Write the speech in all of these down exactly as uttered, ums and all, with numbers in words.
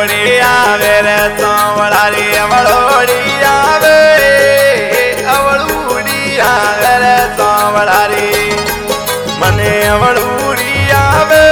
अवलोड़ी आवे रे सांवला रे अवलोड़ी आवे अवलोड़ी आवे रे सांवला रे मने अवलोड़ी आवे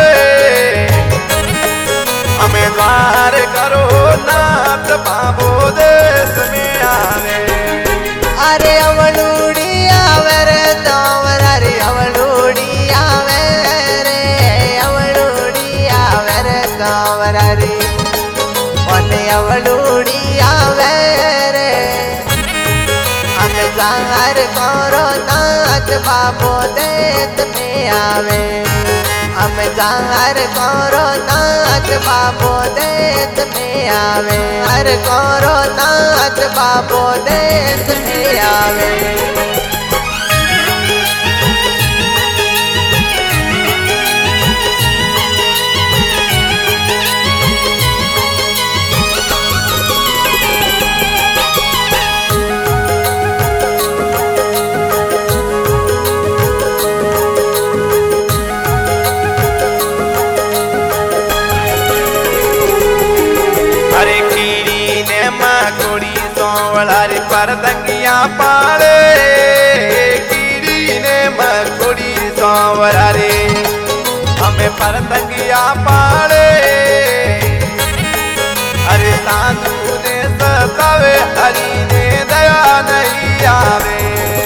हमें द्वार करो नाथ बाबो देश में आवे। अरे अवलोड़ी आवे रे सांवला रे अवलोड़ी आवे रे अवलोड़ी आवे रे सांवला रे मने अवलोड़ी आवे रे हमें द्वार करो नाथ बाबो देश में आवे। हमें द्वार करो नाथ बाबो देश में आवे। हर करो नाथ बाबो देश में आवे। सांवलारी परतंगिया पाले कीड़ी ने मकोड़ी सांवलारी हमें परतंगिया पाले। अरे साधु ने सतावे हरि ने दया नहीं आवे।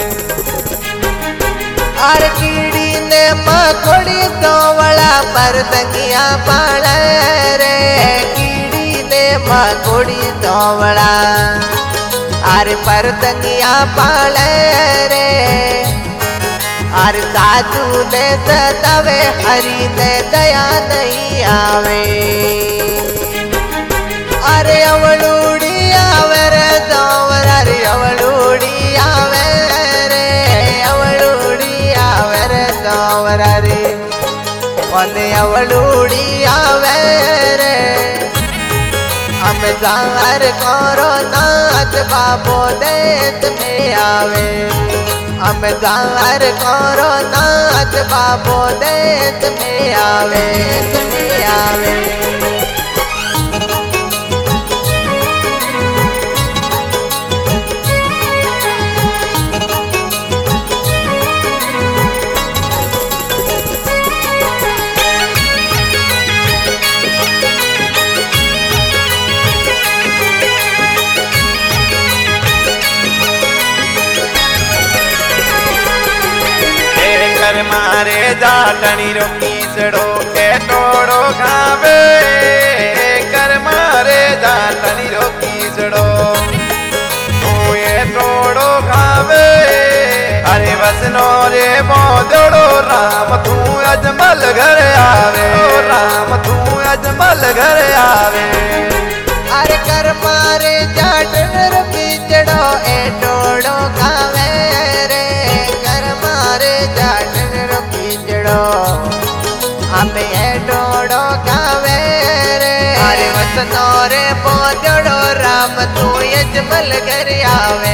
अरे कीड़ी ने मकोड़ी सांवला परतंगिया पाले रे कीड़ी ने मकोड़ी सांवला अरे परतंगिया पाले रे। अरे साधु ने सतावे हरि ने दया नहीं आवे। अरे अवलोड़ी आवे रे सांवला रे अवलोड़ी आवे रे अवलोड़ी आवे रे सांवला रे मने अवलोड़ी आवे रे हमें द्वार करो नाथ बाबो देश में आवे। हमें द्वार करो नाथ बाबो देश में आवे में आवे। कर मारे जाटनी रोकी सड़ो के तोड़ो खावे कर मारे जाटनी रोकी सड़ो तू ये तोड़ो खावे। अरे वसनो रे मोदड़ो राम तू अजमल घर आवे राम तू अजमल घर आवे। अरे कर मारे जाटन रोकी सड़ो ए तोड़ो खावे रे कर मारे जाटन हमें डोड़ो खावे रे। अरे वसनो रे मोदड़ो राम तू अजमल घर आवे।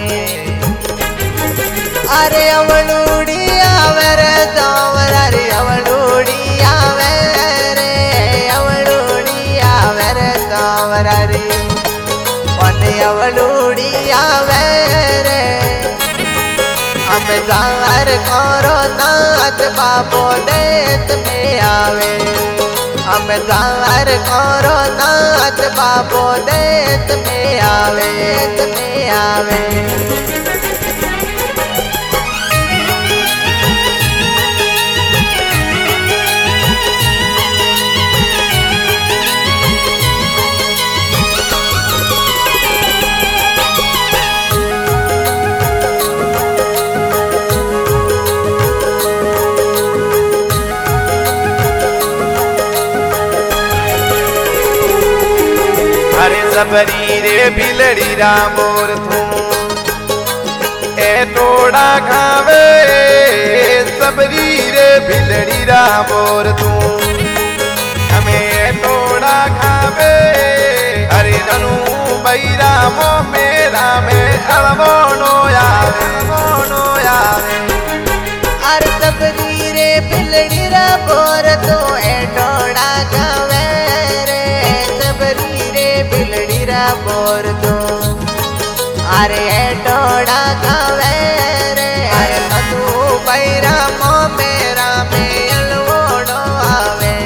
अरे अवलोड़ी आवे रे सांवला रे अवलोड़ी आवे रे अवलोड़ी आवे रे सांवला रे मने अवलोड़ी आवे रे हमें द्वार करो नाथ बाबो देश में आवे। हमें द्वार करो नाथ बाबो देश में आवे में आवे। सबरी रे बिलड़ी रामोर तू ए तोड़ा खावे सबरी रे बिलड़ी रामोर तू हमें तोड़ा खावे। अरे ननू भाई रामो मेरा में अड़मोनो आवे मोनो आवे। अरे सबरी रे बिलड़ी रामोर तू ए तोड़ा खावे रे सबरी बोर दो अरे डोड़ा खावे रे अरे तू बैरा मो मेरा मेलवोड़ो आवे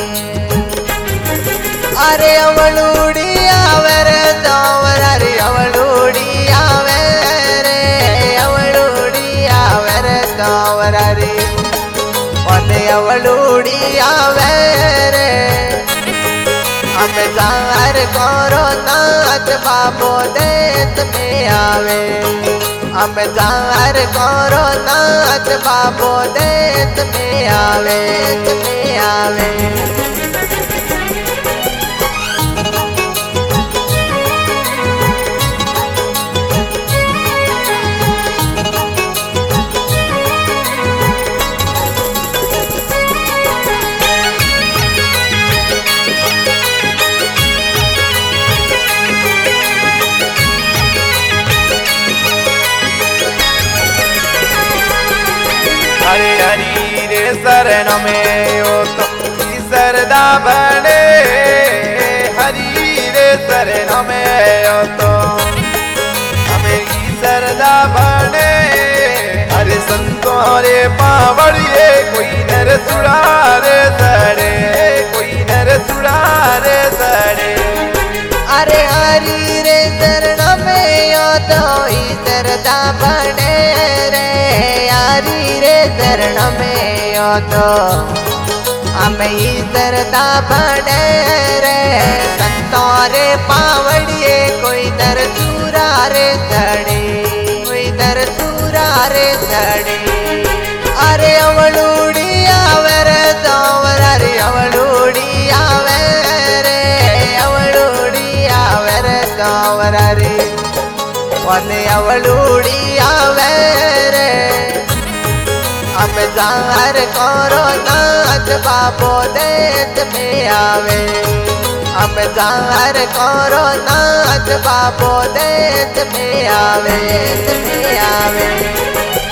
अरे अवलूड़ी आवे रे दोवर अरे अवलूड़ी आवे रे अवलूड़ी आवे रे दोवर अरे ओने अवलूड़ी आवे रे हमें गार करो नाच बाबो देत में आवे हमें गार करो नाच बाबो देत में आवे में आवे हरे हरि रे शरण में ओ तो सरदा बने हरि रे शरण में ओ तो हमें सरदा बने हरे संतों रे पावड़िए कोई नर सुरारे सड़े कोई नर सुरारे सड़े अरे हरि रे शरण में ओ तो सरदा बने रे हरि रे शरण में ओ तो हमें सरदा बने रे संतों रे पावड़िए कोई दर सूरा रे सड़े कोई दर सूरा रे सड़े अरे अवलूड़ी आवे रे दोवर अरे अवलूड़ी आवे रे अवलूड़ी आवे रे दोवर अरे ओने अवलूड़ी आवे रे हमें गार करो नाच बाबो देत में आवे हमें गार करो नाच बाबो देत में आवे में आवे